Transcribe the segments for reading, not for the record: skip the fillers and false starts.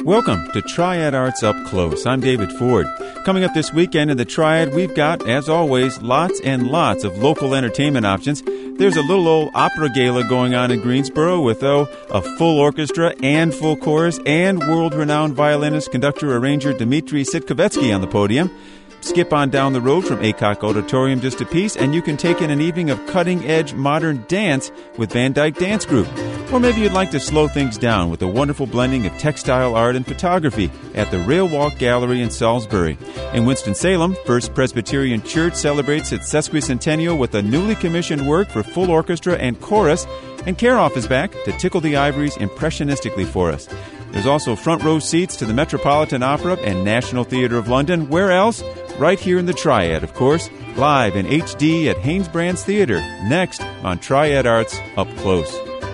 Welcome to Triad Arts Up Close. I'm David Ford. Coming up this weekend in the Triad, we've got, as always, lots and lots of local entertainment options. There's a little old opera gala going on in Greensboro with, a full orchestra and full chorus and world-renowned violinist, conductor, arranger Dmitri Sitkovetsky on the podium. Skip on down the road from Aycock Auditorium just a piece, and you can take in an evening of cutting-edge modern dance with Van Dyke Dance Group. Or maybe you'd like to slow things down with a wonderful blending of textile art and photography at the Rail Walk Gallery in Salisbury. In Winston-Salem, First Presbyterian Church celebrates its sesquicentennial with a newly commissioned work for full orchestra and chorus, and Karoff is back to tickle the ivories impressionistically for us. There's also front row seats to the Metropolitan Opera and National Theatre of London. Where else? Right here in the Triad, of course, live in HD at Hanesbrands Theatre, next on Triad Arts Up Close.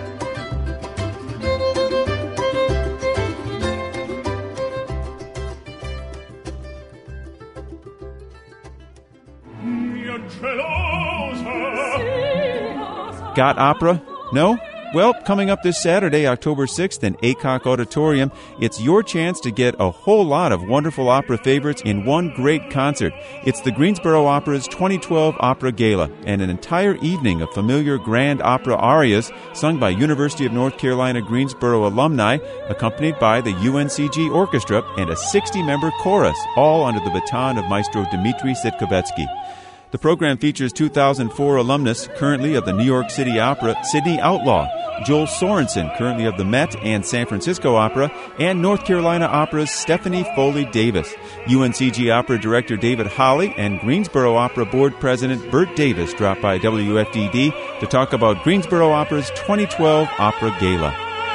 Got opera? No? Well, coming up this Saturday, October 6th in Aycock Auditorium, it's your chance to get a whole lot of wonderful opera favorites in one great concert. It's the Greensboro Opera's 2012 Opera Gala, and an entire evening of familiar grand opera arias sung by University of North Carolina Greensboro alumni, accompanied by the UNCG Orchestra and a 60-member chorus, all under the baton of Maestro Dmitri Sitkovetsky. The program features 2004 alumnus, currently of the New York City Opera, Sidney Outlaw, Joel Sorensen, currently of the Met and San Francisco Opera, and North Carolina Opera's Stephanie Foley Davis. UNCG Opera Director David Holly and Greensboro Opera Board President Bert Davis dropped by WFDD to talk about Greensboro Opera's 2012 Opera Gala.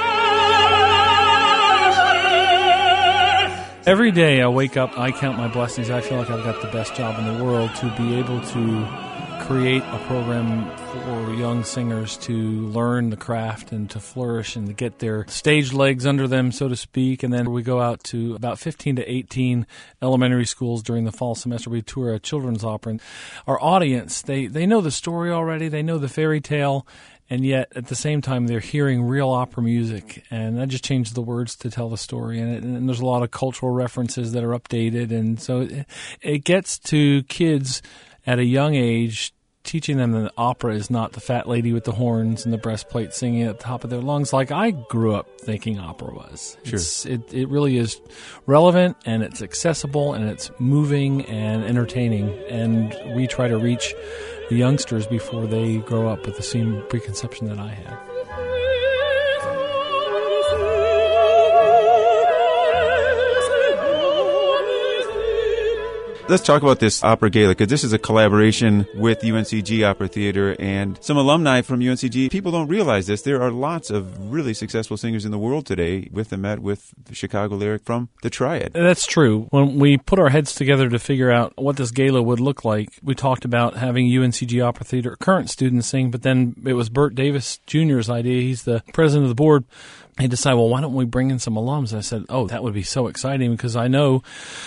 Every day I wake up, I count my blessings. I feel like I've got the best job in the world to be able to create a program for young singers to learn the craft and to flourish and to get their stage legs under them, so to speak. And then we go out to about 15 to 18 elementary schools during the fall semester. We tour a children's opera. And our audience, they know the story already. They know the fairy tale. And yet, at the same time, they're hearing real opera music. And I just changed the words to tell the story. And there's a lot of cultural references that are updated. And so it gets to kids at a young age, teaching them that opera is not the fat lady with the horns and the breastplate singing at the top of their lungs like I grew up thinking opera was. Sure. It really is relevant, and it's accessible, and it's moving and entertaining. And we try to reach the youngsters before they grow up with the same preconception that I had. Let's talk about this Opera Gala, because this is a collaboration with UNCG Opera Theater and some alumni from UNCG. People don't realize this. There are lots of really successful singers in the world today with the Met, with Chicago Lyric from the Triad. That's true. When we put our heads together to figure out what this gala would look like, we talked about having UNCG Opera Theater current students sing, but then it was Bert Davis Jr.'s idea. He's the president of the board. He decided, well, why don't we bring in some alums? I said, that would be so exciting, because I know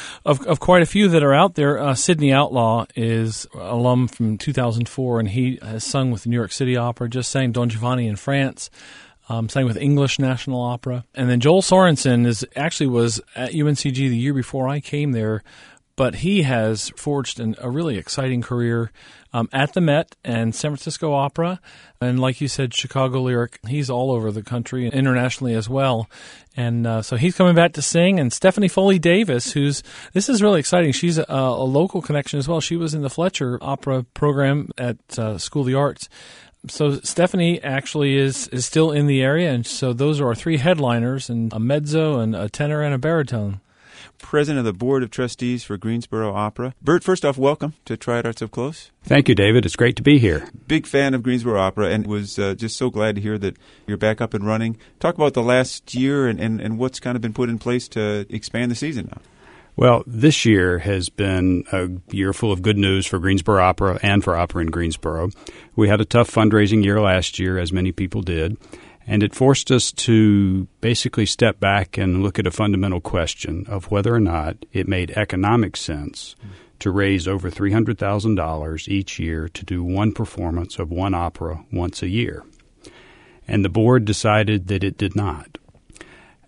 of quite a few that are out there. Sidney Outlaw is an alum from 2004, and he has sung with the New York City Opera, just sang Don Giovanni in France, sang with English National Opera. And then Joel Sorensen was at UNCG the year before I came there, but he has forged a really exciting career at the Met and San Francisco Opera. And like you said, Chicago Lyric, he's all over the country and internationally as well. And so he's coming back to sing. And Stephanie Foley Davis, this is really exciting. She's a local connection as well. She was in the Fletcher Opera program at School of the Arts. So Stephanie actually is still in the area. And so those are our three headliners, and a mezzo and a tenor and a baritone. President of the Board of Trustees for Greensboro Opera. Bert, first off, welcome to Triad Arts Up Close. Thank you, David. It's great to be here. Big fan of Greensboro Opera, and was just so glad to hear that you're back up and running. Talk about the last year and what's kind of been put in place to expand the season now. Well, this year has been a year full of good news for Greensboro Opera and for opera in Greensboro. We had a tough fundraising year last year, as many people did. And it forced us to basically step back and look at a fundamental question of whether or not it made economic sense to raise over $300,000 each year to do one performance of one opera once a year. And the board decided that it did not.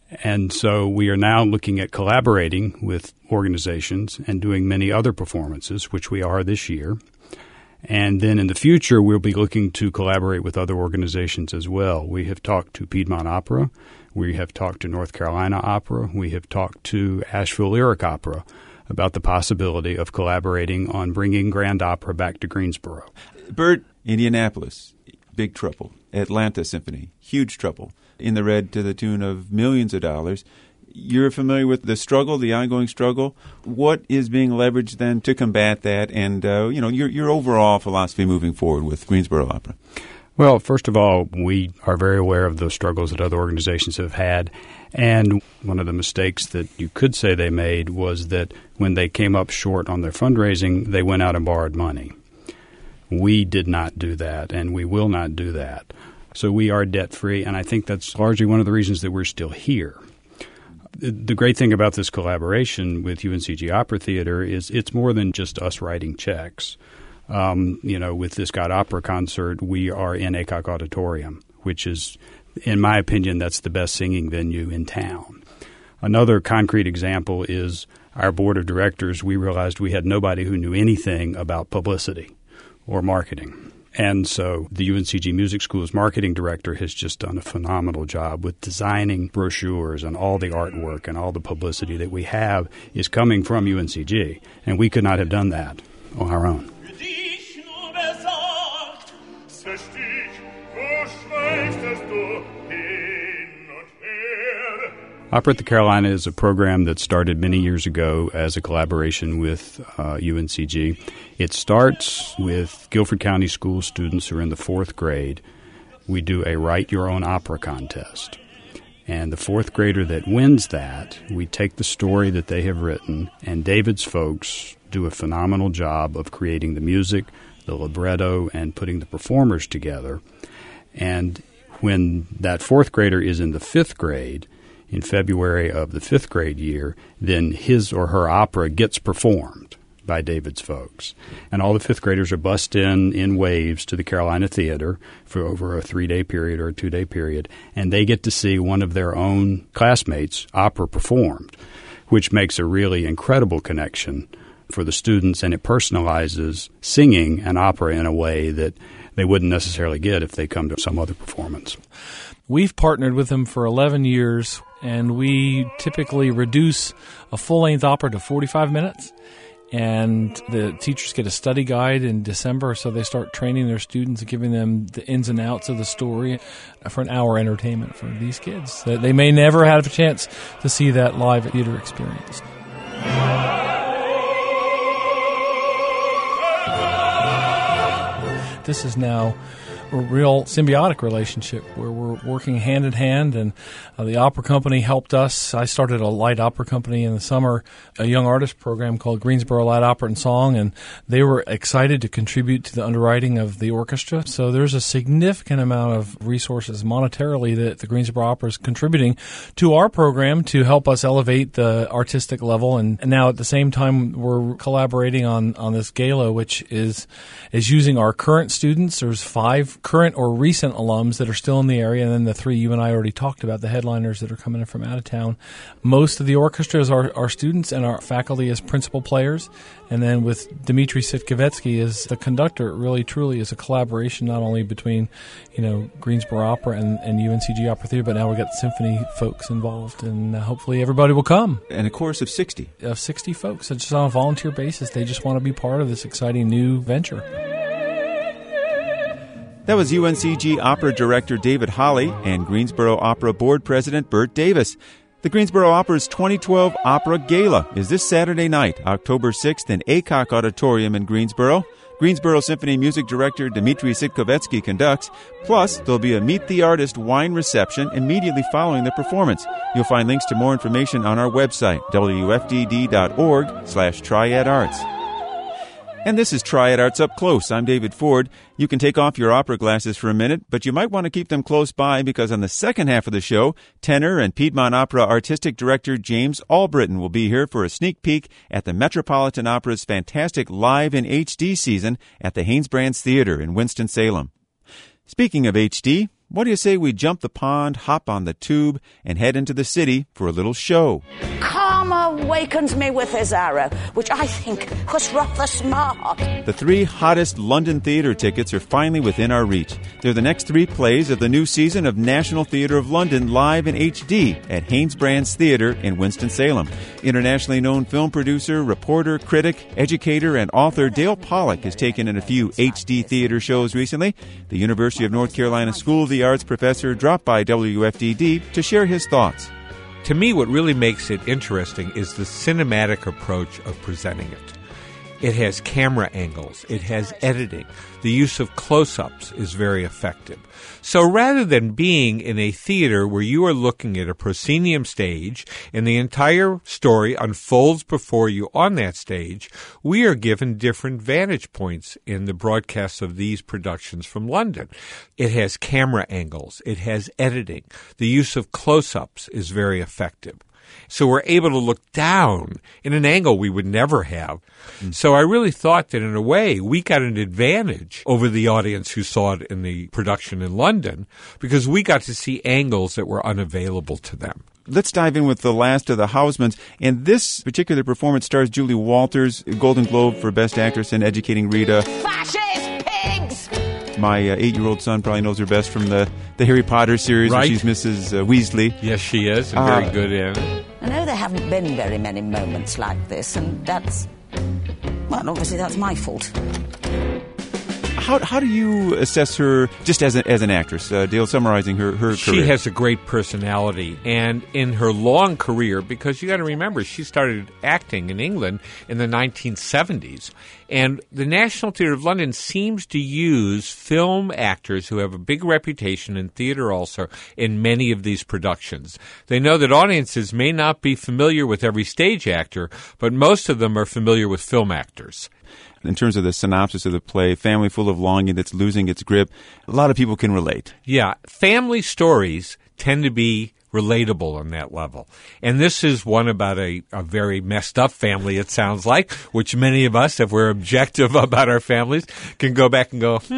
And so we are now looking at collaborating with organizations and doing many other performances, which we are this year. And then in the future, we'll be looking to collaborate with other organizations as well. We have talked to Piedmont Opera. We have talked to North Carolina Opera. We have talked to Asheville Lyric Opera about the possibility of collaborating on bringing Grand Opera back to Greensboro. Bert, Indianapolis, big trouble. Atlanta Symphony, huge trouble. In the red to the tune of millions of dollars. You're familiar with the struggle, the ongoing struggle. What is being leveraged then to combat that and, your overall philosophy moving forward with Greensboro Opera? Well, first of all, we are very aware of those struggles that other organizations have had. And one of the mistakes that you could say they made was that when they came up short on their fundraising, they went out and borrowed money. We did not do that, and we will not do that. So we are debt-free, and I think that's largely one of the reasons that we're still here. The great thing about this collaboration with UNCG Opera Theater is it's more than just us writing checks. With this God Opera concert, we are in Aycock Auditorium, which is, in my opinion, that's the best singing venue in town. Another concrete example is our board of directors. We realized we had nobody who knew anything about publicity or marketing. And so the UNCG Music School's marketing director has just done a phenomenal job with designing brochures, and all the artwork and all the publicity that we have is coming from UNCG. And we could not have done that on our own. Opera at the Carolina is a program that started many years ago as a collaboration with UNCG. It starts with Guilford County School students who are in the fourth grade. We do a Write Your Own Opera contest. And the fourth grader that wins that, we take the story that they have written, and David's folks do a phenomenal job of creating the music, the libretto, and putting the performers together. And when that fourth grader is in the fifth grade, in February of the fifth grade year, then his or her opera gets performed by David's folks. And all the fifth graders are bussed in waves to the Carolina Theater for over a 3-day period or a 2-day period, and they get to see one of their own classmates' opera performed, which makes a really incredible connection for the students, and it personalizes singing an opera in a way that they wouldn't necessarily get if they come to some other performance. We've partnered with them for 11 years, and we typically reduce a full-length opera to 45 minutes. And the teachers get a study guide in December, so they start training their students and giving them the ins and outs of the story for an hour entertainment for these kids. They may never have a chance to see that live theater experience. This is now a real symbiotic relationship where we're working hand in hand, and the opera company helped us. I started a light opera company in the summer, a young artist program called Greensboro Light Opera and Song, and they were excited to contribute to the underwriting of the orchestra. So there's a significant amount of resources monetarily that the Greensboro Opera is contributing to our program to help us elevate the artistic level. And now at the same time, we're collaborating on this gala, which is using our current students. There's 5 current or recent alums that are still in the area, and then the 3 you and I already talked about, the headliners that are coming in from out of town. Most of the orchestras are our students, and our faculty as principal players. And then with Dmitry Sitkovetsky as the conductor, it really truly is a collaboration not only between, Greensboro Opera and UNCG Opera Theater, but now we've got symphony folks involved, and hopefully everybody will come. And a chorus of 60. Of 60 folks. It's just on a volunteer basis. They just want to be part of this exciting new venture. That was UNCG Opera Director David Holly and Greensboro Opera Board President Bert Davis. The Greensboro Opera's 2012 Opera Gala is this Saturday night, October 6th, in Aycock Auditorium in Greensboro. Greensboro Symphony Music Director Dmitry Sitkovetsky conducts. Plus, there'll be a Meet the Artist wine reception immediately following the performance. You'll find links to more information on our website, wfdd.org/triadarts. And this is Triad Arts Up Close. I'm David Ford. You can take off your opera glasses for a minute, but you might want to keep them close by because on the second half of the show, tenor and Piedmont Opera Artistic Director James Albritton will be here for a sneak peek at the Metropolitan Opera's fantastic live in HD season at the Haynes Brands Theater in Winston-Salem. Speaking of HD, What do you say we jump the pond, hop on the tube, and head into the city for a little show? Karma wakens me with his arrow, which I think was rather smart. The 3 hottest London theater tickets are finally within our reach. They're the next 3 plays of the new season of National Theatre of London live in HD at Hanesbrands Theatre in Winston-Salem. Internationally known film producer, reporter, critic, educator, and author Dale Pollack has taken in a few HD theater shows recently. The University of North Carolina School of the Arts professor dropped by WFDD to share his thoughts. To me, what really makes it interesting is the cinematic approach of presenting it. It has camera angles. It has editing. The use of close-ups is very effective. So rather than being in a theater where you are looking at a proscenium stage and the entire story unfolds before you on that stage, we are given different vantage points in the broadcasts of these productions from London. It has camera angles. It has editing. The use of close-ups is very effective. So we're able to look down in an angle we would never have. So I really thought that in a way we got an advantage over the audience who saw it in the production in London because we got to see angles that were unavailable to them. Let's dive in with The Last of the Housemans. And this particular performance stars Julie Walters, Golden Globe for Best Actress in Educating Rita. Fascist pigs! My 8-year-old son probably knows her best from the Harry Potter series, right, where she's Mrs. Weasley. Yes, she is, and very good in it. I know there haven't been very many moments like this, and that's, well, obviously that's my fault. How do you assess her just as an actress? Dale, summarizing her career. She has a great personality, and in her long career, because you got to remember, she started acting in England in the 1970s, and the National Theatre of London seems to use film actors who have a big reputation in theatre also in many of these productions. They know that audiences may not be familiar with every stage actor, but most of them are familiar with film actors. In terms of the synopsis of the play, family full of longing that's losing its grip, a lot of people can relate. Yeah, family stories tend to be relatable on that level. And this is one about a very messed up family, it sounds like, which many of us, if we're objective about our families, can go back and go,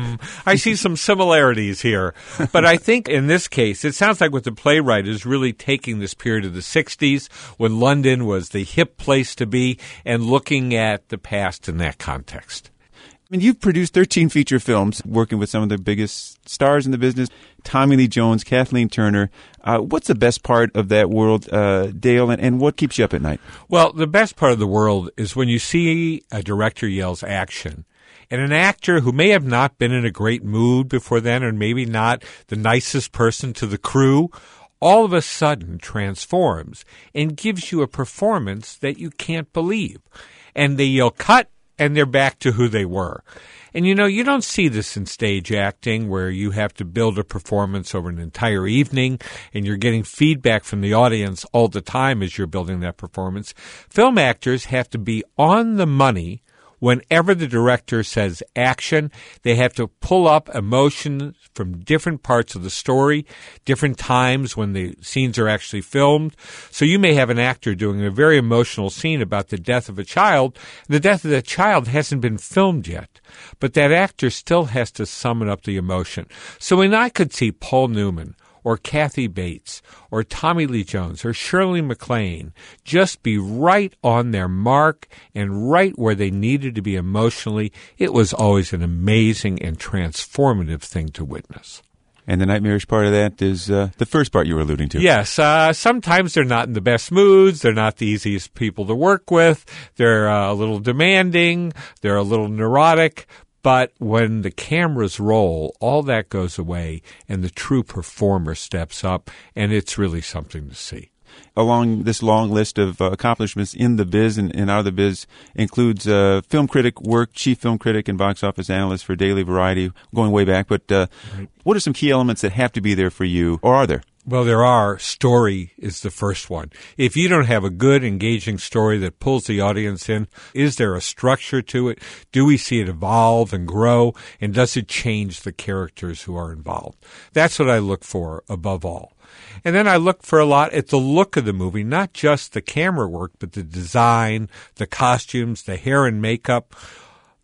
I see some similarities here. But I think in this case, it sounds like what the playwright is really taking this period of the 60s when London was the hip place to be and looking at the past in that context. I mean, you've produced 13 feature films, working with some of the biggest stars in the business, Tommy Lee Jones, Kathleen Turner. What's the best part of that world, Dale, and what keeps you up at night? Well, the best part of the world is when you see a director yells action, and an actor who may have not been in a great mood before then, or maybe not the nicest person to the crew, all of a sudden transforms and gives you a performance that you can't believe. And they yell cut, and they're back to who they were. And, you know, you don't see this in stage acting where you have to build a performance over an entire evening and you're getting feedback from the audience all the time as you're building that performance. Film actors have to be on the money. Whenever the director says action, they have to pull up emotion from different parts of the story, different times when the scenes are actually filmed. So you may have an actor doing a very emotional scene about the death of a child. The death of that child hasn't been filmed yet, but that actor still has to summon up the emotion. So when I could see Paul Newman or Kathy Bates or Tommy Lee Jones or Shirley MacLaine just be right on their mark and right where they needed to be emotionally, it was always an amazing and transformative thing to witness. And the nightmarish part of that is the first part you were alluding to. Yes. Sometimes they're not in the best moods. They're not the easiest people to work with. They're a little demanding. They're a little neurotic. But when the cameras roll, all that goes away and the true performer steps up, and it's really something to see. Along this long list of accomplishments in the biz and out of the biz includes film critic work, chief film critic and box office analyst for Daily Variety, going way back. But What are some key elements that have to be there for you, or are there? Well, there are. Story is the first one. If you don't have a good, engaging story that pulls the audience in, is there a structure to it? Do we see it evolve and grow? And does it change the characters who are involved? That's what I look for above all. And then I look for a lot at the look of the movie, not just the camera work, but the design, the costumes, the hair and makeup.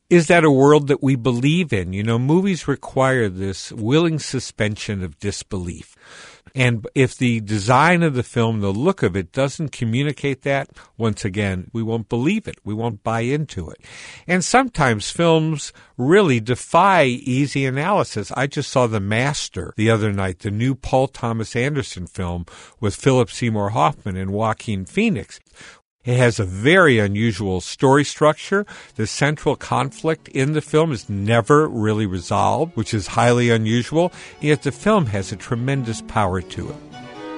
is that a world that we believe in? You know, movies require this willing suspension of disbelief. And if the design of the film, the look of it, doesn't communicate that, once again, we won't believe it. We won't buy into it. And sometimes films really defy easy analysis. I just saw The Master the other night, the new Paul Thomas Anderson film with Philip Seymour Hoffman and Joaquin Phoenix. It has a very unusual story structure. The central conflict in the film is never really resolved, which is highly unusual, yet the film has a tremendous power to it.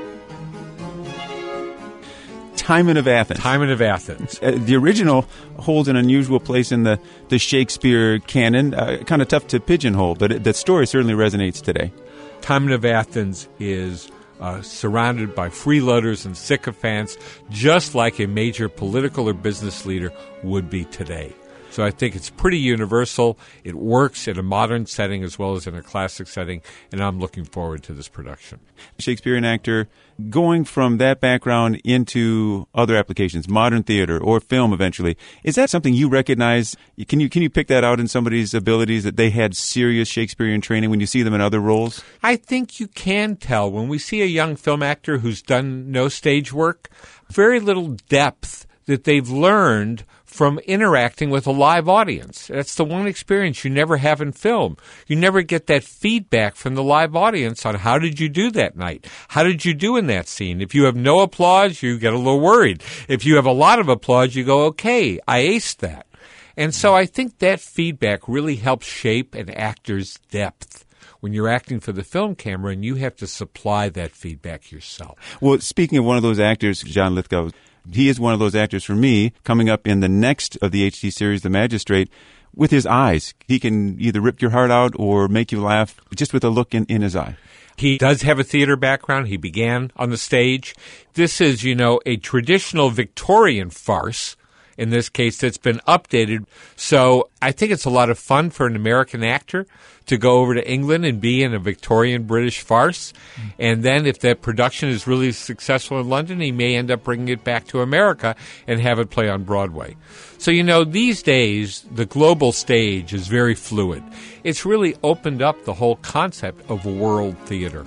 Timon of Athens. Timon of Athens. The original holds an unusual place in the Shakespeare canon, kind of tough to pigeonhole, but the story certainly resonates today. Timon of Athens is surrounded by freeloaders and sycophants, just like a major political or business leader would be today. So I think it's pretty universal. It works in a modern setting as well as in a classic setting, and I'm looking forward to this production. Shakespearean actor, going from that background into other applications, modern theater or film eventually, is that something you recognize? Can you pick that out in somebody's abilities, that they had serious Shakespearean training when you see them in other roles? I think you can tell. When we see a young film actor who's done no stage work, very little depth that they've learned from interacting with a live audience. That's the one experience you never have in film. You never get that feedback from the live audience on how did you do that night? How did you do in that scene? If you have no applause, you get a little worried. If you have a lot of applause, you go, okay, I aced that. And so I think that feedback really helps shape an actor's depth when you're acting for the film camera, and you have to supply that feedback yourself. Well, speaking of one of those actors, John Lithgow, he is one of those actors for me, coming up in the next of the HD series, The Magistrate, with his eyes. He can either rip your heart out or make you laugh just with a look in his eye. He does have a theater background. He began on the stage. This is, a traditional Victorian farce, in this case, that's been updated. So I think it's a lot of fun for an American actor to go over to England and be in a Victorian British farce. And then if that production is really successful in London, he may end up bringing it back to America and have it play on Broadway. So, these days, the global stage is very fluid. It's really opened up the whole concept of world theater.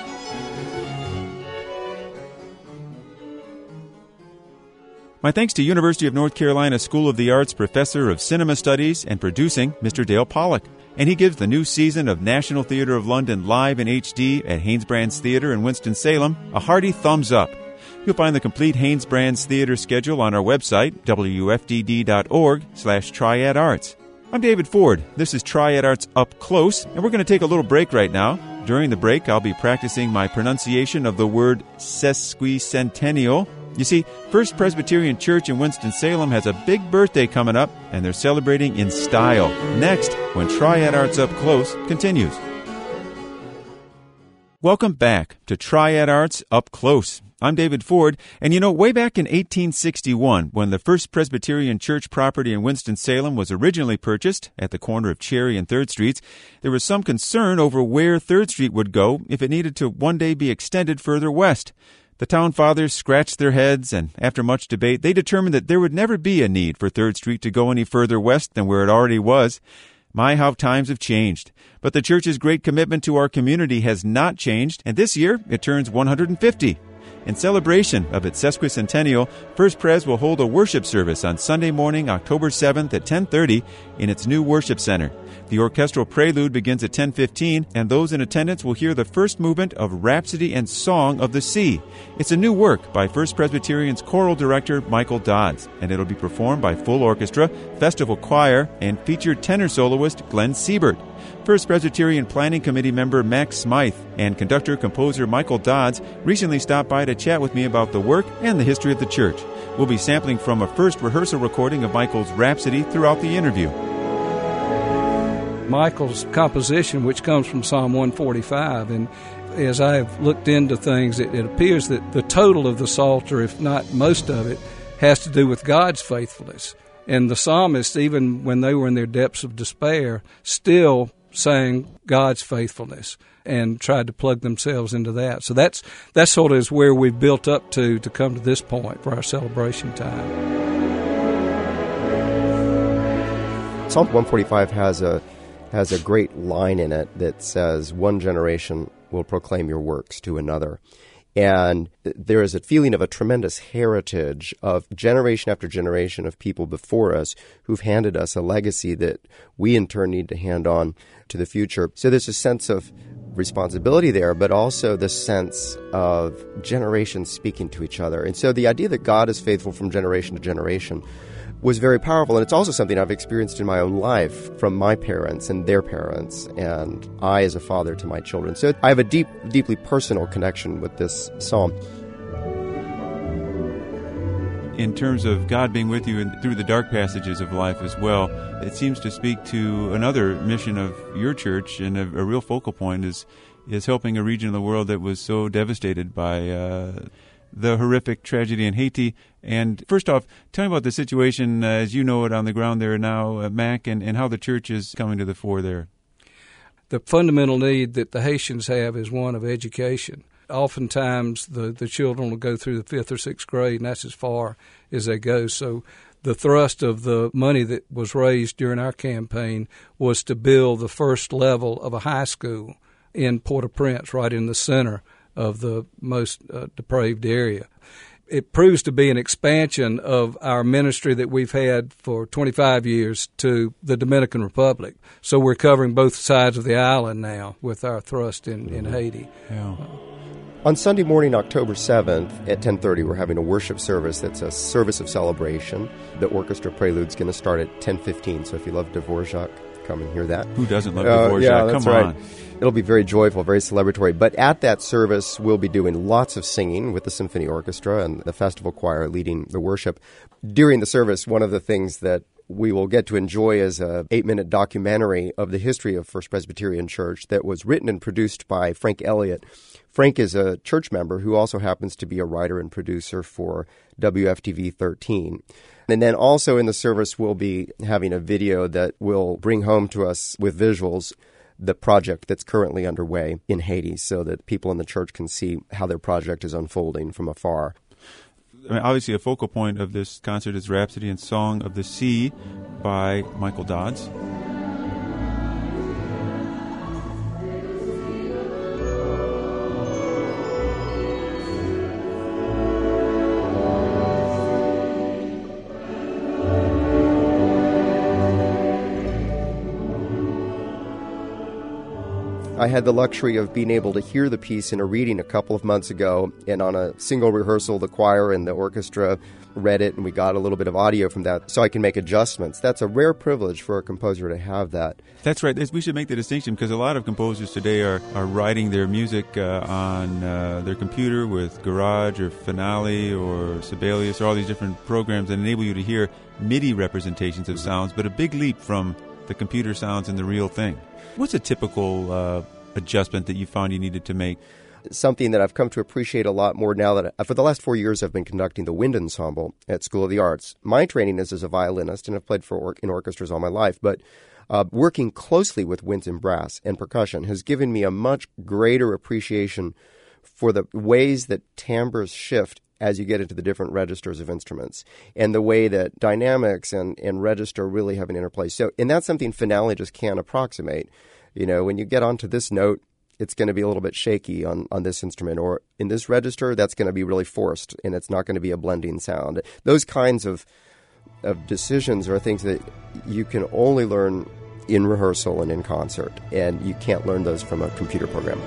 My thanks to University of North Carolina School of the Arts Professor of Cinema Studies and Producing, Mr. Dale Pollack. And he gives the new season of National Theatre of London live in HD at Hanesbrands Theatre in Winston-Salem a hearty thumbs up. You'll find the complete Hanesbrands Theatre schedule on our website, wfdd.org/triadarts. I'm David Ford. This is Triad Arts Up Close, and we're going to take a little break right now. During the break, I'll be practicing my pronunciation of the word sesquicentennial. You see, First Presbyterian Church in Winston-Salem has a big birthday coming up, and they're celebrating in style. Next, when Triad Arts Up Close continues. Welcome back to Triad Arts Up Close. I'm David Ford, and way back in 1861, when the First Presbyterian Church property in Winston-Salem was originally purchased at the corner of Cherry and 3rd Streets, there was some concern over where 3rd Street would go if it needed to one day be extended further west. The town fathers scratched their heads, and after much debate, they determined that there would never be a need for 3rd Street to go any further west than where it already was. My, how times have changed. But the church's great commitment to our community has not changed, and this year it turns 150. In celebration of its sesquicentennial, First Pres will hold a worship service on Sunday morning, October 7th at 10:30 in its new worship center. The orchestral prelude begins at 10:15, and those in attendance will hear the first movement of Rhapsody and Song of the Sea. It's a new work by First Presbyterian's choral director Michael Dodds, and it'll be performed by full orchestra, festival choir, and featured tenor soloist Glenn Siebert. First Presbyterian Planning Committee member Max Smythe and conductor-composer Michael Dodds recently stopped by to chat with me about the work and the history of the church. We'll be sampling from a first rehearsal recording of Michael's Rhapsody throughout the interview. Michael's composition, which comes from Psalm 145, and as I have looked into things, it appears that the total of the Psalter, if not most of it, has to do with God's faithfulness. And the psalmists, even when they were in their depths of despair, still sang God's faithfulness and tried to plug themselves into that. So that's sort of is where we've built up to come to this point for our celebration time. Psalm 145 has a great line in it that says, "One generation will proclaim your works to another." And there is a feeling of a tremendous heritage of generation after generation of people before us who've handed us a legacy that we in turn need to hand on to the future. So there's a sense of responsibility there, but also the sense of generations speaking to each other. And so the idea that God is faithful from generation to generation was very powerful, and it's also something I've experienced in my own life from my parents and their parents, and I as a father to my children. So I have a deeply personal connection with this psalm. In terms of God being with you through the dark passages of life as well, it seems to speak to another mission of your church, and a real focal point is helping a region of the world that was so devastated by the horrific tragedy in Haiti. And first off, tell me about the situation as you know it on the ground there now, Mac, and how the church is coming to the fore there. The fundamental need that the Haitians have is one of education. Oftentimes the children will go through the 5th or 6th grade, and that's as far as they go. So the thrust of the money that was raised during our campaign was to build the first level of a high school in Port-au-Prince, right in the center of the most depraved area. It proves to be an expansion of our ministry that we've had for 25 years to the Dominican Republic. So we're covering both sides of the island now with our thrust in Haiti. Yeah. On Sunday morning, October 7th at 10:30, we're having a worship service that's a service of celebration. The orchestra prelude's going to start at 10:15, so if you love Dvorak, come and hear that. Who doesn't love Dvorak? Yeah, that's Come right. on. It'll be very joyful, very celebratory. But at that service, we'll be doing lots of singing with the symphony orchestra and the festival choir leading the worship. During the service, one of the things that we will get to enjoy is a 8-minute documentary of the history of First Presbyterian Church that was written and produced by Frank Elliott. Frank is a church member who also happens to be a writer and producer for WFTV 13. And then also in the service, we'll be having a video that will bring home to us with visuals the project that's currently underway in Haiti so that people in the church can see how their project is unfolding from afar. I mean, obviously, a focal point of this concert is Rhapsody and Song of the Sea by Michael Dodds. I had the luxury of being able to hear the piece in a reading a couple of months ago, and on a single rehearsal, the choir and the orchestra read it, and we got a little bit of audio from that, so I can make adjustments. That's a rare privilege for a composer to have that. That's right. We should make the distinction because a lot of composers today are writing their music on their computer with Garage or Finale or Sibelius or all these different programs that enable you to hear MIDI representations of sounds, but a big leap from the computer sounds and the real thing. What's a typical adjustment that you found you needed to make? Something that I've come to appreciate a lot more now that for the last 4 years I've been conducting the wind ensemble at School of the Arts. My training is as a violinist, and I've played in orchestras all my life, but working closely with winds and brass and percussion has given me a much greater appreciation for the ways that timbres shift as you get into the different registers of instruments, and the way that dynamics and register really have an interplay. So, and that's something Finale just can't approximate. You know, when you get onto this note, it's going to be a little bit shaky on this instrument, or in this register, that's going to be really forced, and it's not going to be a blending sound. Those kinds of decisions are things that you can only learn in rehearsal and in concert, and you can't learn those from a computer program.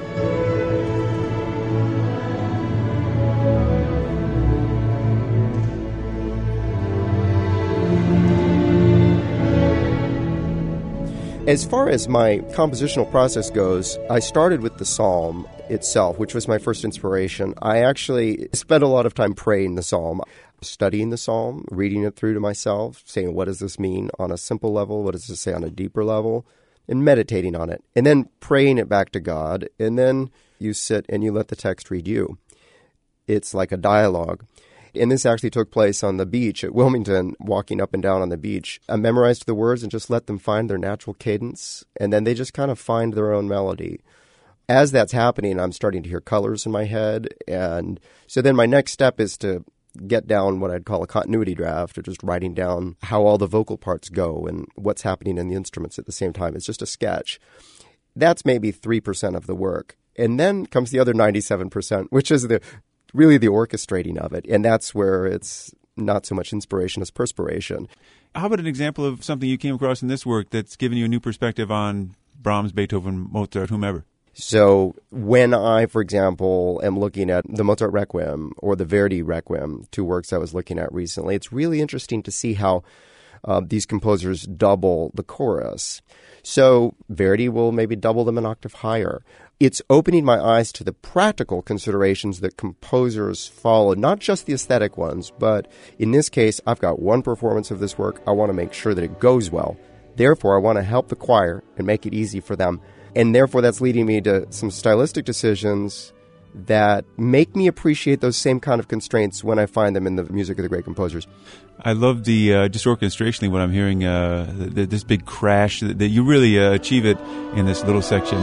As far as my compositional process goes, I started with the psalm itself, which was my first inspiration. I actually spent a lot of time praying the psalm, studying the psalm, reading it through to myself, saying, what does this mean on a simple level? What does this say on a deeper level? And meditating on it. And then praying it back to God. And then you sit and you let the text read you. It's like a dialogue. And this actually took place on the beach at Wilmington, walking up and down on the beach. I memorized the words and just let them find their natural cadence, and then they just kind of find their own melody. As that's happening, I'm starting to hear colors in my head, and so then my next step is to get down what I'd call a continuity draft, or just writing down how all the vocal parts go and what's happening in the instruments at the same time. It's just a sketch. That's maybe 3% of the work. And then comes the other 97%, which is really the orchestrating of it. And that's where it's not so much inspiration as perspiration. How about an example of something you came across in this work that's given you a new perspective on Brahms, Beethoven, Mozart, whomever? So when I, for example, am looking at the Mozart Requiem or the Verdi Requiem, two works I was looking at recently, it's really interesting to see how these composers double the chorus. So Verdi will maybe double them an octave higher. It's opening my eyes to the practical considerations that composers follow, not just the aesthetic ones, but in this case, I've got one performance of this work. I want to make sure that it goes well. Therefore, I want to help the choir and make it easy for them. And therefore, that's leading me to some stylistic decisions that make me appreciate those same kind of constraints when I find them in the music of the great composers. I love the, just orchestrationally, what I'm hearing, this big crash, that you really achieve it in this little section.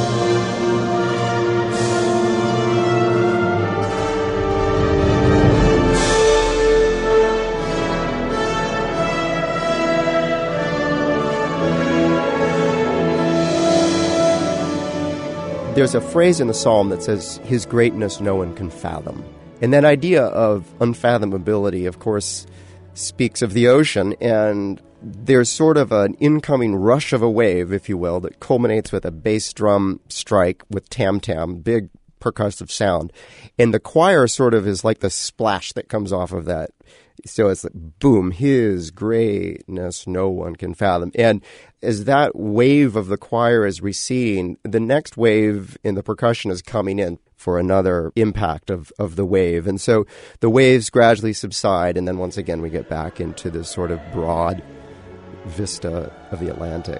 There's a phrase in the psalm that says, "His greatness no one can fathom." And that idea of unfathomability, of course, speaks of the ocean, and there's sort of an incoming rush of a wave, if you will, that culminates with a bass drum strike with tam-tam, big percussive sound. And the choir sort of is like the splash that comes off of that. So it's like, boom, his greatness no one can fathom. And as that wave of the choir is receding, the next wave in the percussion is coming in for another impact of the wave. And so the waves gradually subside, and then once again we get back into this sort of broad vista of the Atlantic.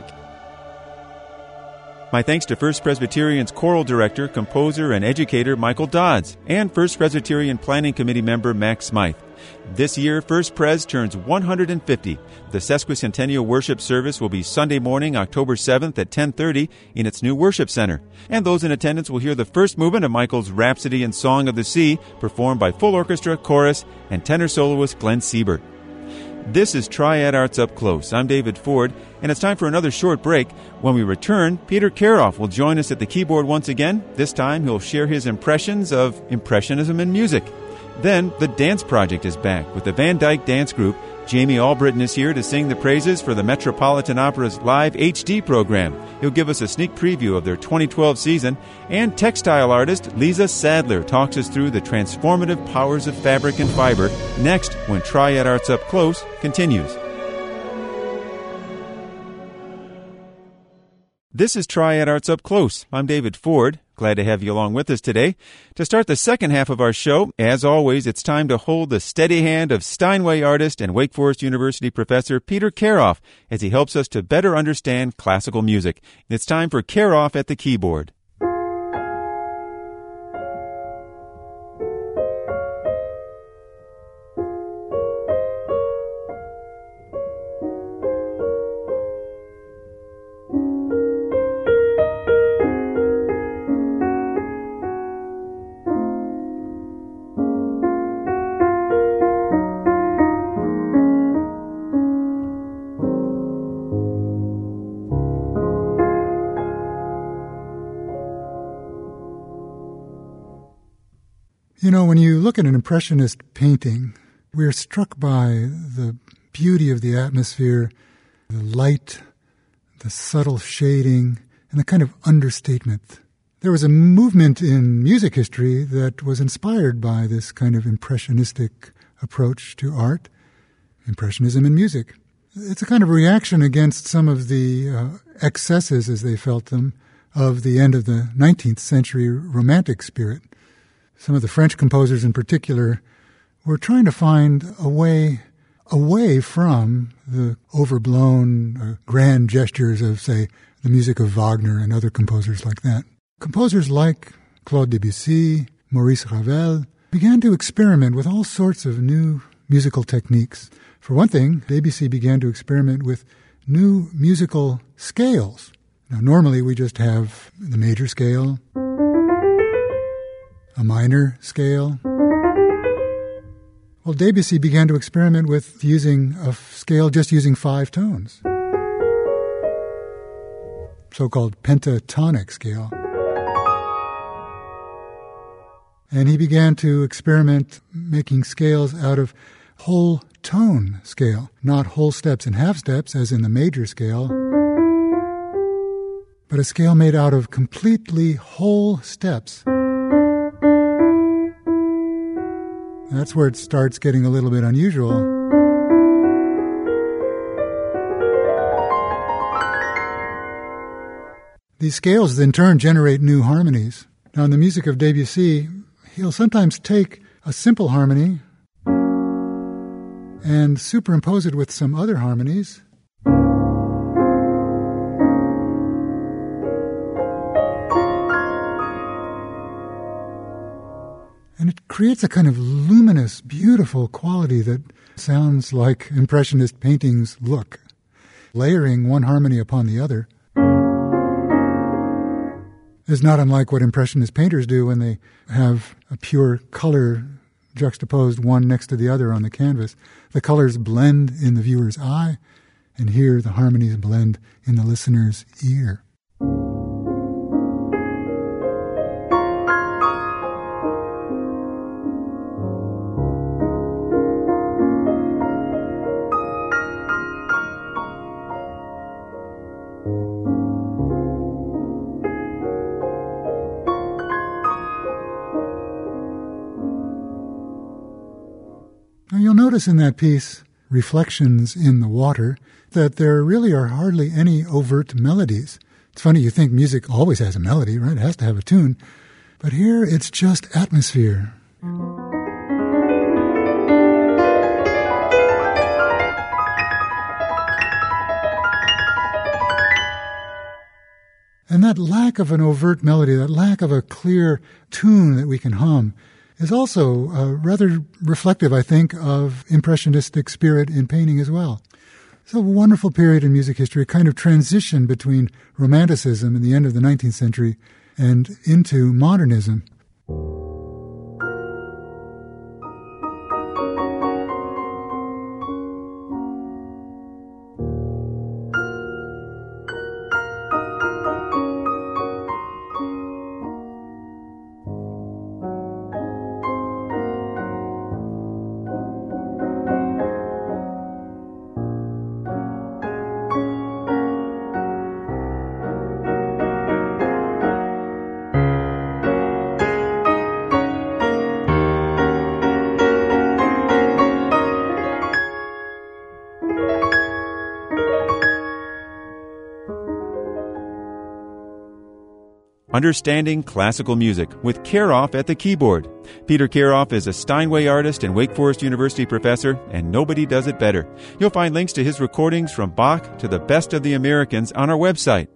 My thanks to First Presbyterian's choral director, composer, and educator Michael Dodds, and First Presbyterian Planning Committee member Max Smythe. This year, First Pres turns 150. The sesquicentennial worship service will be Sunday morning, October 7th at 10:30 in its new worship center. And those in attendance will hear the first movement of Michael's Rhapsody in Song of the Sea, performed by full orchestra, chorus, and tenor soloist Glenn Siebert. This is Triad Arts Up Close. I'm David Ford, and it's time for another short break. When we return, Peter Karoff will join us at the keyboard once again. This time, he'll share his impressions of Impressionism in music. Then, the Dance Project is back with the Van Dyke Dance Group. Jamie Albritton is here to sing the praises for the Metropolitan Opera's live HD program. He'll give us a sneak preview of their 2012 season. And textile artist Lisa Sadler talks us through the transformative powers of fabric and fiber. Next, when Triad Arts Up Close continues. This is Triad Arts Up Close. I'm David Ford. Glad to have you along with us today. To start the second half of our show, as always, it's time to hold the steady hand of Steinway artist and Wake Forest University professor Peter Karoff as he helps us to better understand classical music. It's time for Karoff at the keyboard. You know, when you look at an Impressionist painting, we're struck by the beauty of the atmosphere, the light, the subtle shading, and the kind of understatement. There was a movement in music history that was inspired by this kind of impressionistic approach to art, Impressionism in music. It's a kind of reaction against some of the excesses, as they felt them, of the end of the 19th century Romantic spirit. Some of the French composers in particular were trying to find a way away from the overblown grand gestures of, say, the music of Wagner and other composers like that. Composers like Claude Debussy, Maurice Ravel began to experiment with all sorts of new musical techniques. For one thing, Debussy began to experiment with new musical scales. Now, normally we just have the major scale, a minor scale. Well, Debussy began to experiment with using a scale just using 5 tones, so-called pentatonic scale. And he began to experiment making scales out of whole tone scale, not whole steps and half steps as in the major scale, but a scale made out of completely whole steps. That's where it starts getting a little bit unusual. These scales in turn generate new harmonies. Now in the music of Debussy, he'll sometimes take a simple harmony and superimpose it with some other harmonies. And it creates a kind of luminous, beautiful quality that sounds like Impressionist paintings look, layering one harmony upon the other. Is not unlike what Impressionist painters do when they have a pure color juxtaposed one next to the other on the canvas. The colors blend in the viewer's eye, and here the harmonies blend in the listener's ear. Now you'll notice in that piece, Reflections in the Water, that there really are hardly any overt melodies. It's funny, you think music always has a melody, right? It has to have a tune. But here it's just atmosphere. And that lack of an overt melody, that lack of a clear tune that we can hum, is also rather reflective, I think, of Impressionistic spirit in painting as well. It's a wonderful period in music history, a kind of transition between Romanticism in the end of the 19th century and into modernism. Understanding Classical Music with Karoff at the keyboard. Peter Karoff is a Steinway artist and Wake Forest University professor, and nobody does it better. You'll find links to his recordings from Bach to the best of the Americans on our website,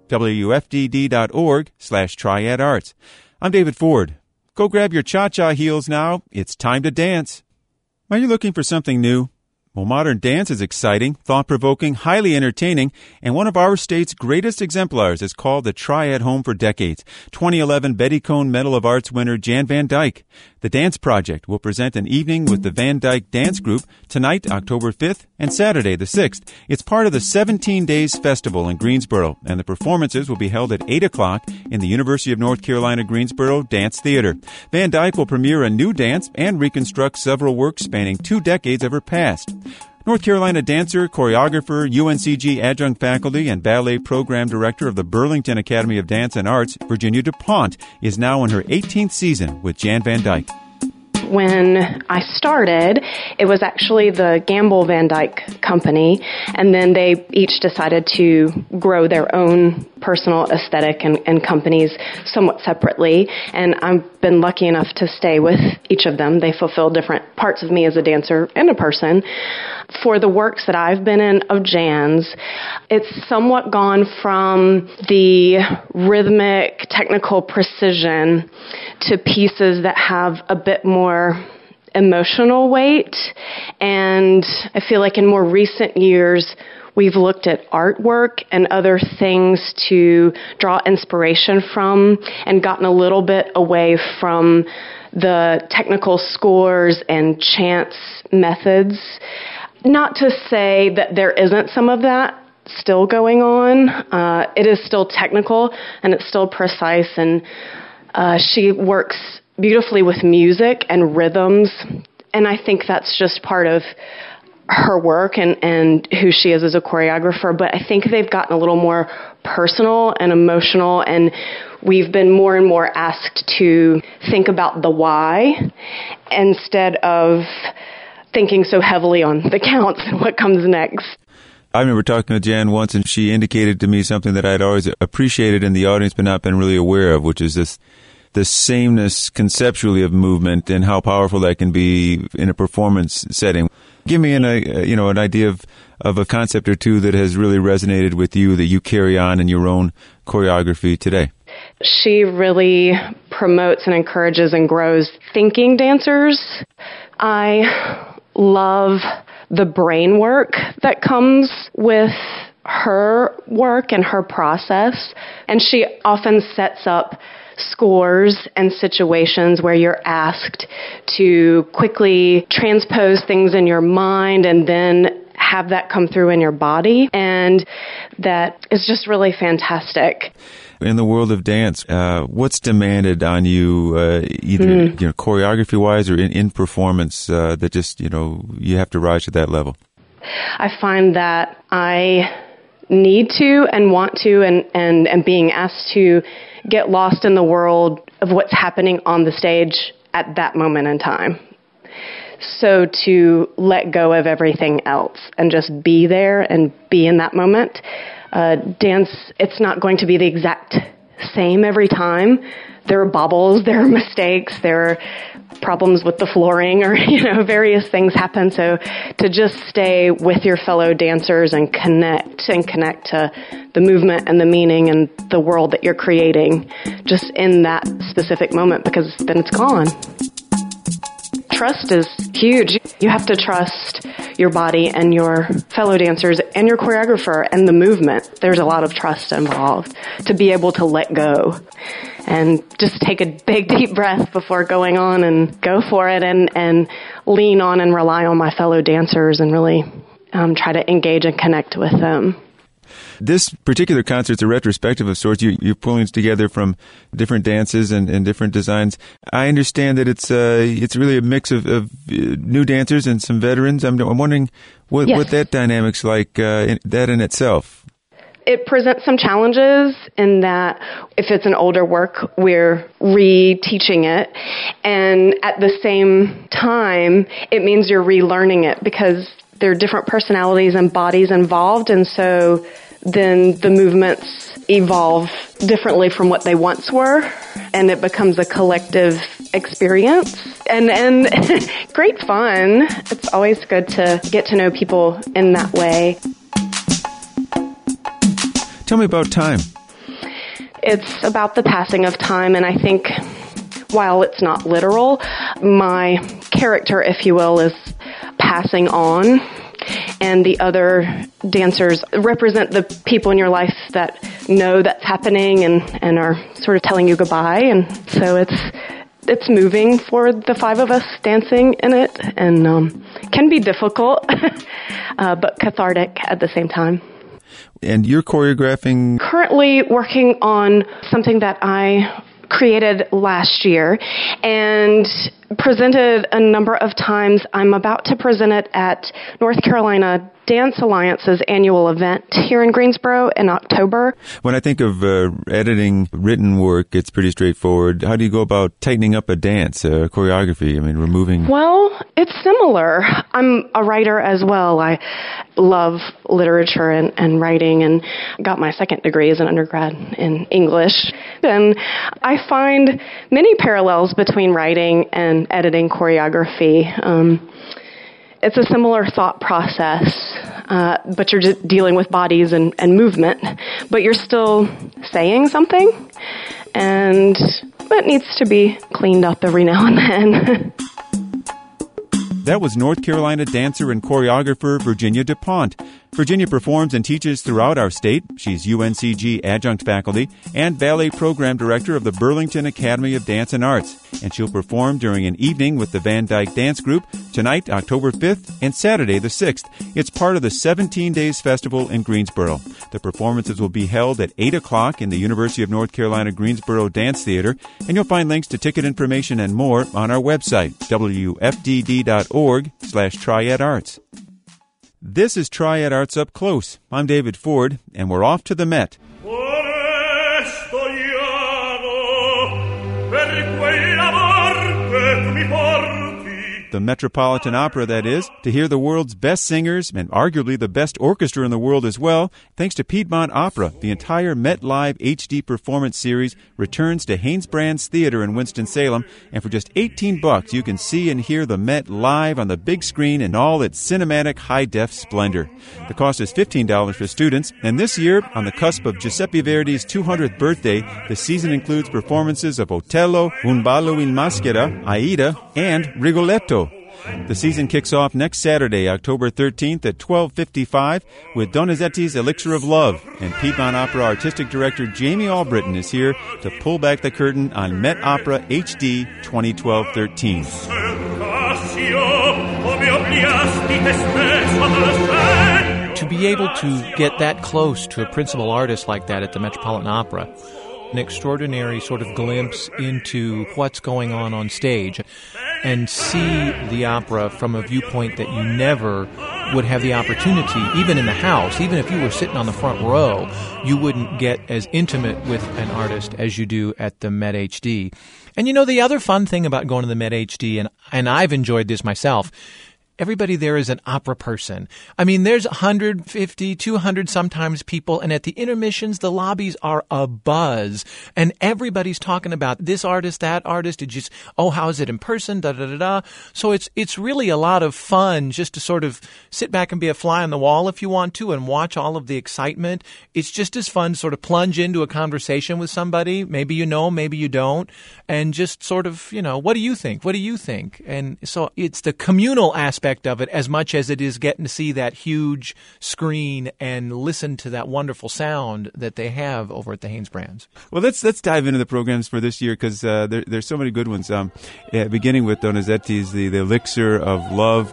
wfdd.org/triadarts. I'm David Ford. Go grab your cha-cha heels now. It's time to dance. Are you looking for something new? Well, modern dance is exciting, thought-provoking, highly entertaining, and one of our state's greatest exemplars is called the Triad Home for decades. 2011 Betty Cohn Medal of Arts winner Jan Van Dyke. The Dance Project will present an evening with the Van Dyke Dance Group tonight, October 5th, and Saturday, the 6th. It's part of the 17 Days Festival in Greensboro, and the performances will be held at 8 o'clock in the University of North Carolina Greensboro Dance Theater. Van Dyke will premiere a new dance and reconstruct several works spanning 2 decades of her past. North Carolina dancer, choreographer, UNCG adjunct faculty, and ballet program director of the Burlington Academy of Dance and Arts, Virginia DuPont, is now in her 18th season with Jan Van Dyke. When I started, it was actually the Gamble Van Dyke company, and then they each decided to grow their own personal aesthetic and companies somewhat separately, and I've been lucky enough to stay with each of them. They fulfill different parts of me as a dancer and a person. For the works that I've been in of Jan's, it's somewhat gone from the rhythmic, technical precision to pieces that have a bit more emotional weight, and I feel like in more recent years We've looked at artwork and other things to draw inspiration from and gotten a little bit away from the technical scores and chants methods. Not to say that there isn't some of that still going on. It is still technical and it's still precise, and she works beautifully with music and rhythms, and I think that's just part of her work and who she is as a choreographer. But I think they've gotten a little more personal and emotional, and we've been more and more asked to think about the why instead of thinking so heavily on the counts and what comes next. I remember talking with Jan once, and she indicated to me something that I'd always appreciated in the audience but not been really aware of, which is the sameness conceptually of movement and how powerful that can be in a performance setting. Give me an idea of a concept or two that has really resonated with you that you carry on in your own choreography today. She really promotes and encourages and grows thinking dancers. I love the brain work that comes with her work and her process. And she often sets up scores and situations where you're asked to quickly transpose things in your mind and then have that come through in your body. And that is just really fantastic. In the world of dance, what's demanded on you, either choreography-wise or in performance, that just, you have to rise to that level? I find that I need to and want to and being asked to get lost in the world of what's happening on the stage at that moment in time. So to let go of everything else and just be there and be in that moment. Dance, it's not going to be the exact same every time. There are bobbles, there are mistakes, there are problems with the flooring, or various things happen. So to just stay with your fellow dancers and connect to the movement and the meaning and the world that you're creating just in that specific moment, because then it's gone. Trust is huge. You have to trust your body and your fellow dancers and your choreographer and the movement. There's a lot of trust involved to be able to let go and just take a big, deep breath before going on and go for it and lean on and rely on my fellow dancers and really try to engage and connect with them. This particular concert's a retrospective of sorts. You're pulling it together from different dances and different designs. I understand that it's really a mix of new dancers and some veterans. I'm wondering what that dynamic's like, that in itself. It presents some challenges in that if it's an older work, we're reteaching it. And at the same time, it means you're relearning it because there are different personalities and bodies involved. And so then the movements evolve differently from what they once were, and it becomes a collective experience and great fun. It's always good to get to know people in that way. Tell me about time. It's about the passing of time, and I think while it's not literal, my character, if you will, is passing on. And the other dancers represent the people in your life that know that's happening and are sort of telling you goodbye. And so it's moving for the five of us dancing in it, and can be difficult, but cathartic at the same time. And you're choreographing? Currently working on something that I created last year and presented a number of times. I'm about to present it at North Carolina Dance Alliance's annual event here in Greensboro in October. When I think of editing written work, it's pretty straightforward. How do you go about tightening up a dance, choreography? I mean, removing... Well, it's similar. I'm a writer as well. I love literature and writing, and got my second degree as an undergrad in English. And I find many parallels between writing and editing choreography. It's a similar thought process, but you're just dealing with bodies and movement, but you're still saying something, and it needs to be cleaned up every now and then. That was North Carolina dancer and choreographer Virginia DuPont. Virginia performs and teaches throughout our state. She's UNCG adjunct faculty and ballet program director of the Burlington Academy of Dance and Arts. And she'll perform during an evening with the Van Dyke Dance Group tonight, October 5th, and Saturday the 6th. It's part of the 17 Days Festival in Greensboro. The performances will be held at 8 o'clock in the University of North Carolina Greensboro Dance Theater, and you'll find links to ticket information and more on our website, wfdd.org/triadarts. This is Triad Arts Up Close. I'm David Ford, and we're off to the Met. The Metropolitan Opera, that is, to hear the world's best singers and arguably the best orchestra in the world as well. Thanks to Piedmont Opera, the entire Met Live HD performance series returns to Hanesbrands Theater in Winston-Salem, and for just $18, you can see and hear the Met live on the big screen in all its cinematic high-def splendor. The cost is $15 for students, and this year, on the cusp of Giuseppe Verdi's 200th birthday, the season includes performances of Otello, Un ballo in maschera, Aida, and Rigoletto. The season kicks off next Saturday, October 13th at 12:55 with Donizetti's Elixir of Love, and Piedmont Opera Artistic Director Jamie Albritton is here to pull back the curtain on Met Opera HD 2012-13. To be able to get that close to a principal artist like that at the Metropolitan Opera, an extraordinary sort of glimpse into what's going on stage, and see the opera from a viewpoint that you never would have the opportunity, even in the house, even if you were sitting on the front row, you wouldn't get as intimate with an artist as you do at the Met HD. And you know, the other fun thing about going to the Met HD, and I've enjoyed this myself, everybody there is an opera person. I mean, there's 150, 200 sometimes people, and at the intermissions, the lobbies are abuzz, and everybody's talking about this artist, that artist. It just, oh, how is it in person? Da da da da. So it's really a lot of fun just to sort of sit back and be a fly on the wall if you want to, and watch all of the excitement. It's just as fun to sort of plunge into a conversation with somebody. Maybe you know, maybe you don't, and just sort of, you know, what do you think? What do you think? And so it's the communal aspect of it as much as it is getting to see that huge screen and listen to that wonderful sound that they have over at the Hanesbrands. Well, let's dive into the programs for this year, because there's so many good ones. Beginning with Donizetti's the Elixir of Love.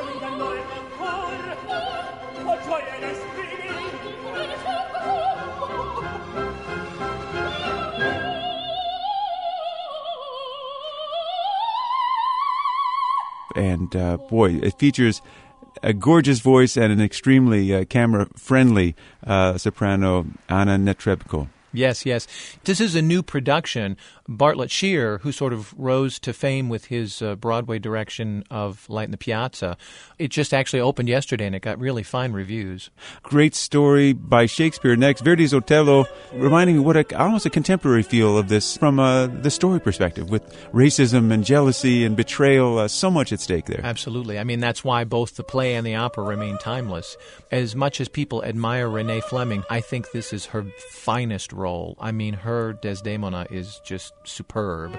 And boy, it features a gorgeous voice and an extremely camera-friendly soprano, Anna Netrebko. Yes, yes. This is a new production. Bartlett Sher, who sort of rose to fame with his Broadway direction of Light in the Piazza, it just actually opened yesterday, and it got really fine reviews. Great story by Shakespeare. Next, Verdi's Otello, reminding me what almost a contemporary feel of this from the story perspective, with racism and jealousy and betrayal, so much at stake there. Absolutely. I mean, that's why both the play and the opera remain timeless. As much as people admire Renee Fleming, I think this is her finest role. I mean, her Desdemona is just superb.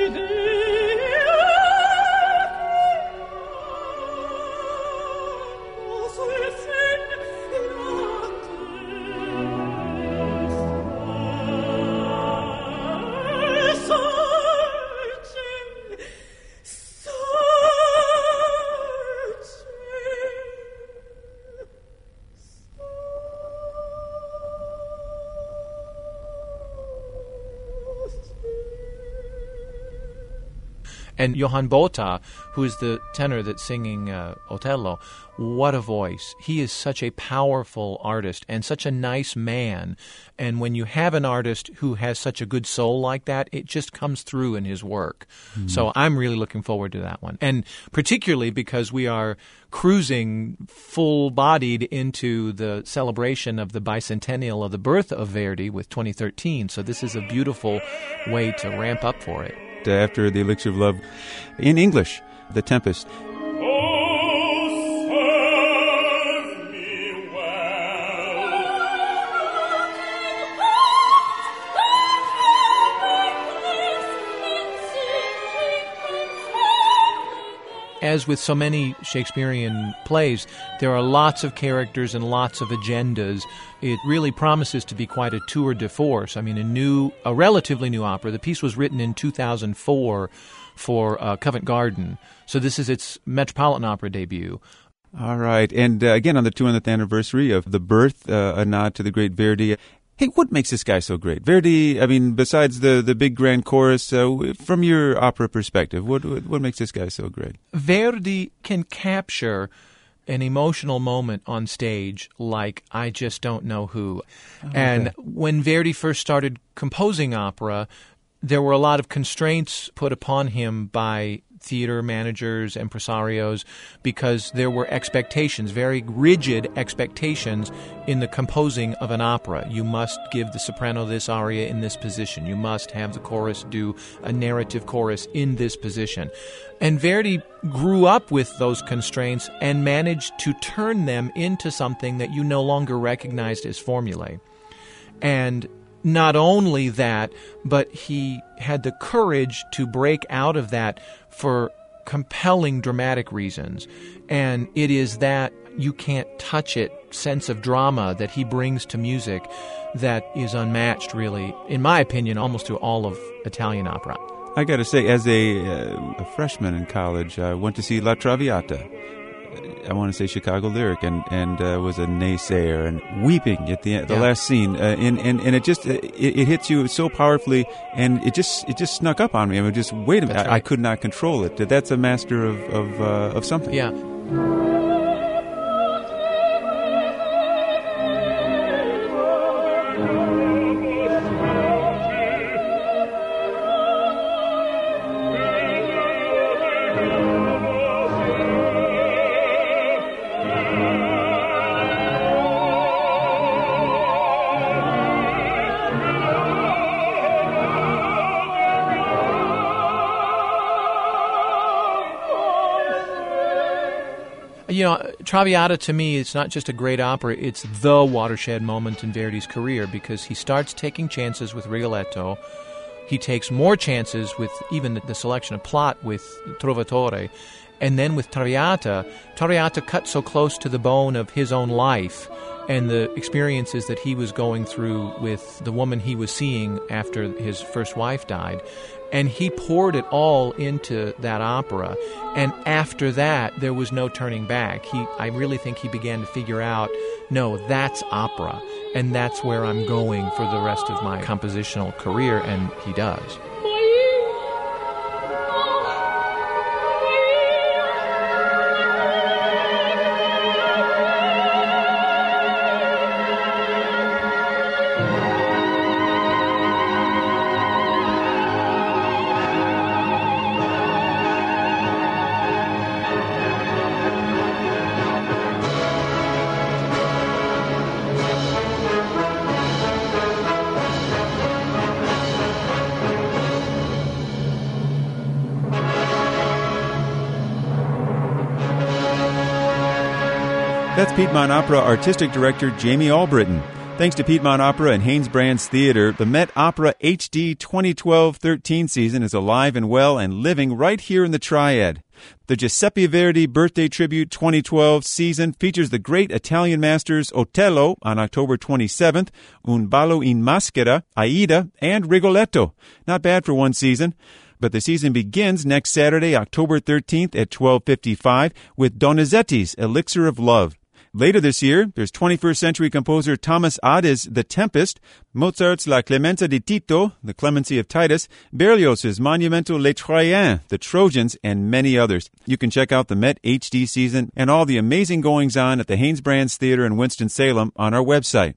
And Johann Botha, who is the tenor that's singing Otello, what a voice. He is such a powerful artist and such a nice man. And when you have an artist who has such a good soul like that, it just comes through in his work. Mm-hmm. So I'm really looking forward to that one. And particularly because we are cruising full-bodied into the celebration of the bicentennial of the birth of Verdi with 2013. So this is a beautiful way to ramp up for it. After the Elixir of Love, in English, The Tempest. as with so many Shakespearean plays, there are lots of characters and lots of agendas. It really promises to be quite a tour de force. I mean, a relatively new opera. The piece was written in 2004 for Covent Garden. So this is its Metropolitan Opera debut. All right. And again, on the 200th anniversary of the birth, a nod to the great Verdi. Hey, what makes this guy so great? Verdi, I mean, besides the big grand chorus, from your opera perspective, what makes this guy so great? Verdi can capture an emotional moment on stage like I just don't know who. Okay. And when Verdi first started composing opera, there were a lot of constraints put upon him by theater managers, impresarios, because there were expectations, very rigid expectations in the composing of an opera. You must give the soprano this aria in this position. You must have the chorus do a narrative chorus in this position. And Verdi grew up with those constraints and managed to turn them into something that you no longer recognized as formulae. And not only that, but he had the courage to break out of that for compelling dramatic reasons. And it is that you can't touch it sense of drama that he brings to music that is unmatched, really, in my opinion, almost to all of Italian opera. I got to say, as a freshman in college, I went to see La Traviata. I want to say Chicago Lyric, and was a naysayer and weeping at the last scene, and it just it hits you so powerfully, and it just snuck up on me. I mean, just wait a minute, right. I could not control it. That's a master of something. Yeah. You know, Traviata to me, it's not just a great opera, it's the watershed moment in Verdi's career, because he starts taking chances with Rigoletto. He takes more chances with even the selection of plot with Trovatore. And then with Traviata cut so close to the bone of his own life and the experiences that he was going through with the woman he was seeing after his first wife died. And he poured it all into that opera. And after that, there was no turning back. I really think he began to figure out, no, that's opera. And that's where I'm going for the rest of my compositional career. And he does. That's Piedmont Opera Artistic Director Jamie Albritton. Thanks to Piedmont Opera and Haynes Brands Theater, the Met Opera HD 2012-13 season is alive and well and living right here in the Triad. The Giuseppe Verdi Birthday Tribute 2012 season features the great Italian masters Otello on October 27th, Un ballo in maschera, Aida, and Rigoletto. Not bad for one season. But the season begins next Saturday, October 13th at 12:55 with Donizetti's Elixir of Love. Later this year, there's 21st century composer Thomas Ades's The Tempest, Mozart's La Clemenza di Tito, The Clemency of Titus, Berlioz's Monumento Les Troyens, The Trojans, and many others. You can check out the Met HD season and all the amazing goings-on at the Haynes Brands Theater in Winston-Salem on our website,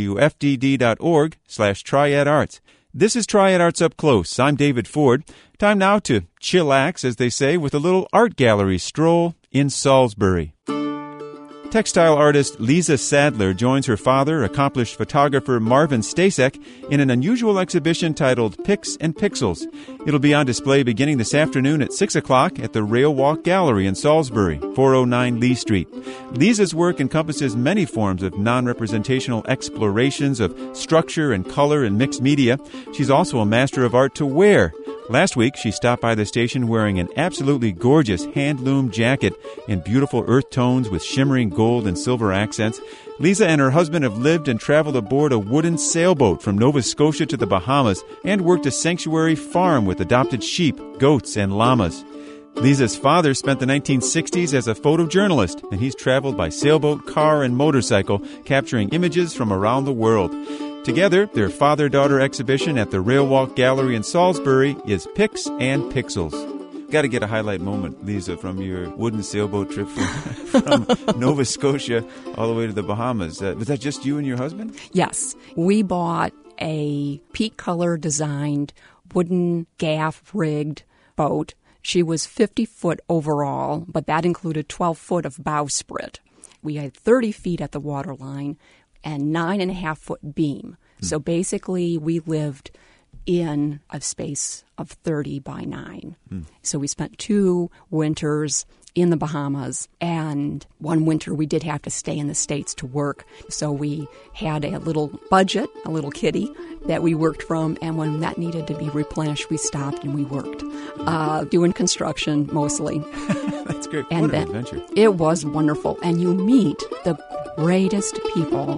wfdd.org/triadarts. This is Triad Arts Up Close. I'm David Ford. Time now to chillax, as they say, with a little art gallery stroll in Salisbury. Textile artist Lisa Sadler joins her father, accomplished photographer Marvin Stasek, in an unusual exhibition titled Pics and Pixels. It'll be on display beginning this afternoon at 6 o'clock at the Rail Walk Gallery in Salisbury, 409 Lee Street. Lisa's work encompasses many forms of non-representational explorations of structure and color and mixed media. She's also a master of art to wear, Last week, she stopped by the station wearing an absolutely gorgeous hand-loom jacket in beautiful earth tones with shimmering gold and silver accents. Lisa and her husband have lived and traveled aboard a wooden sailboat from Nova Scotia to the Bahamas and worked a sanctuary farm with adopted sheep, goats, and llamas. Lisa's father spent the 1960s as a photojournalist, and he's traveled by sailboat, car, and motorcycle, capturing images from around the world. Together, their father-daughter exhibition at the Railwalk Gallery in Salisbury is Pics and Pixels. Got to get a highlight moment, Lisa, from your wooden sailboat trip from Nova Scotia all the way to the Bahamas. Was that just you and your husband? Yes. We bought a peak color designed wooden gaff-rigged boat. She was 50 foot overall, but that included 12 foot of bowsprit. We had 30 feet at the waterline and 9.5 foot beam. So basically, we lived in a space of 30 by 9. So we spent 2 winters in the Bahamas, and one winter we did have to stay in the States to work. So we had a little budget, a little kitty that we worked from, and when that needed to be replenished, we stopped and we worked, doing construction mostly. That's great. And what an adventure. It was wonderful, and you meet the greatest people.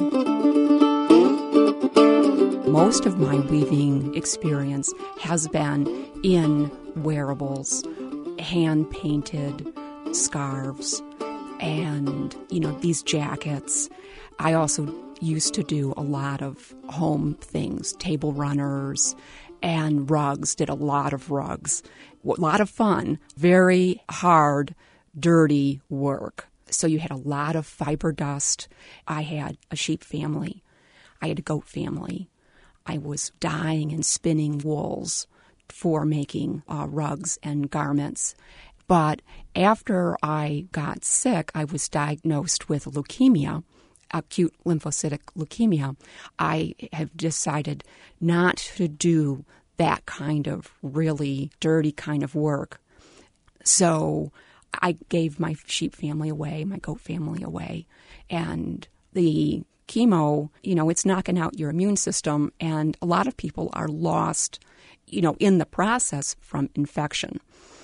Most of my weaving experience has been in wearables, hand-painted scarves, and, these jackets. I also used to do a lot of home things, table runners and rugs, did a lot of rugs. A lot of fun, very hard, dirty work. So you had a lot of fiber dust. I had a sheep family. I had a goat family. I was dyeing and spinning wools for making rugs and garments. But after I got sick, I was diagnosed with leukemia, acute lymphocytic leukemia. I have decided not to do that kind of really dirty kind of work. So I gave my sheep family away, my goat family away, and the chemo, it's knocking out your immune system, and a lot of people are lost, in the process from infection.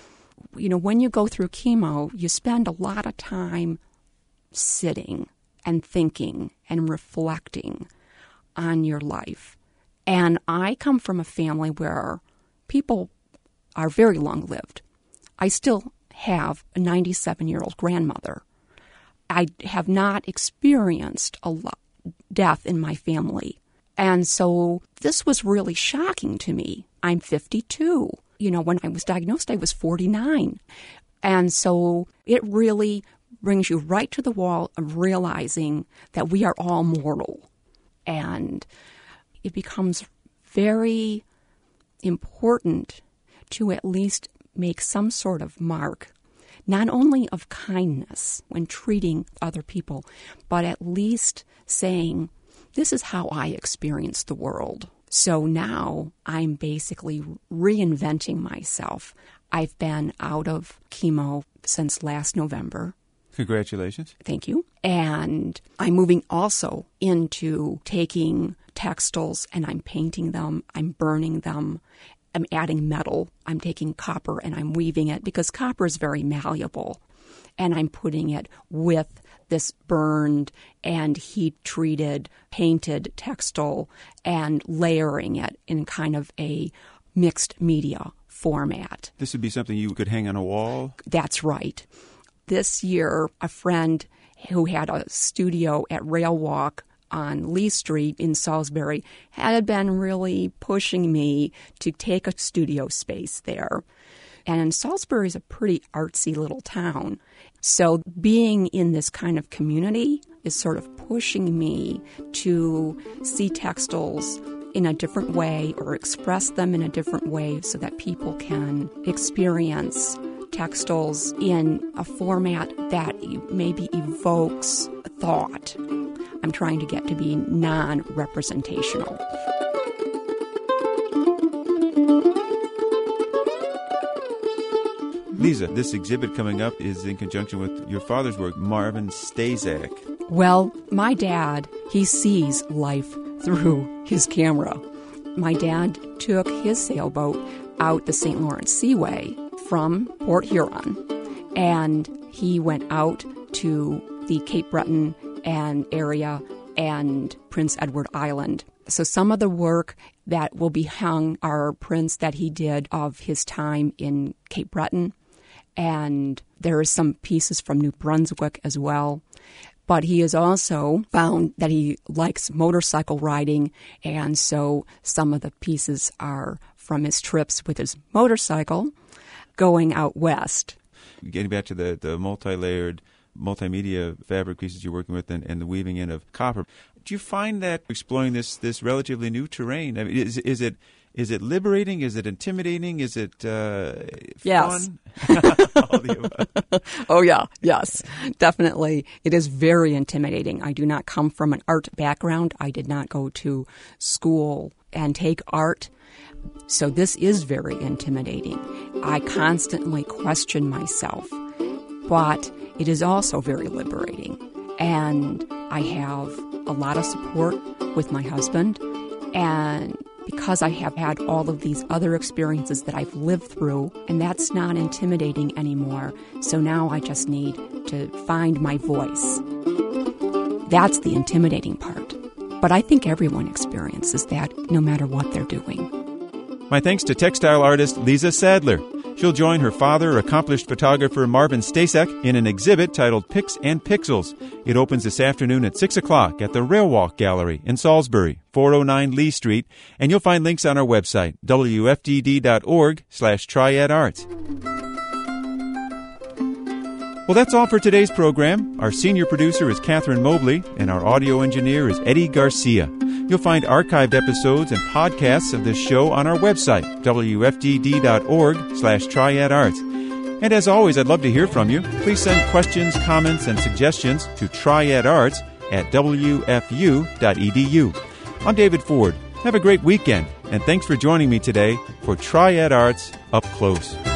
When you go through chemo, you spend a lot of time sitting and thinking and reflecting on your life. And I come from a family where people are very long-lived. I still have a 97-year-old grandmother. I have not experienced a lot death in my family. And so this was really shocking to me. I'm 52. When I was diagnosed, I was 49. And so it really brings you right to the wall of realizing that we are all mortal. And it becomes very important to at least make some sort of mark, not only of kindness when treating other people, but at least saying, this is how I experience the world. So now I'm basically reinventing myself. I've been out of chemo since last November. Congratulations. Thank you. And I'm moving also into taking textiles and I'm painting them, I'm burning them, I'm adding metal, I'm taking copper and I'm weaving it because copper is very malleable. And I'm putting it with this burned and heat-treated, painted textile and layering it in kind of a mixed media format. This would be something you could hang on a wall? That's right. This year, a friend who had a studio at Railwalk on Lee Street in Salisbury had been really pushing me to take a studio space there. And Salisbury is a pretty artsy little town. So being in this kind of community is sort of pushing me to see textiles in a different way or express them in a different way so that people can experience textiles in a format that maybe evokes thought. I'm trying to get to be non-representational. Lisa, this exhibit coming up is in conjunction with your father's work, Marvin Stazak. Well, my dad, he sees life through his camera. My dad took his sailboat out the St. Lawrence Seaway from Port Huron, and he went out to the Cape Breton and area and Prince Edward Island. So some of the work that will be hung are prints that he did of his time in Cape Breton, and there are some pieces from New Brunswick as well. But he has also found that he likes motorcycle riding, and so some of the pieces are from his trips with his motorcycle going out west. Getting back to the multi-layered multimedia fabric pieces you're working with and the weaving in of copper, do you find that exploring this relatively new terrain, I mean, is it liberating? Is it intimidating? Is it yes. fun? All the above. Oh, yeah. Yes, definitely. It is very intimidating. I do not come from an art background. I did not go to school and take art. So this is very intimidating. I constantly question myself, but it is also very liberating. And I have a lot of support with my husband, and because I have had all of these other experiences that I've lived through, and that's not intimidating anymore. So now I just need to find my voice. That's the intimidating part. But I think everyone experiences that no matter what they're doing. My thanks to textile artist Lisa Sadler. She'll join her father, accomplished photographer Marvin Stasek, in an exhibit titled Pix and Pixels. It opens this afternoon at 6 o'clock at the Railwalk Gallery in Salisbury, 409 Lee Street, and you'll find links on our website, wfdd.org/triadarts. Well, that's all for today's program. Our senior producer is Catherine Mobley, and our audio engineer is Eddie Garcia. You'll find archived episodes and podcasts of this show on our website, wfdd.org/triadarts. And as always, I'd love to hear from you. Please send questions, comments, and suggestions to triadarts@wfu.edu. I'm David Ford. Have a great weekend, and thanks for joining me today for Triad Arts Up Close.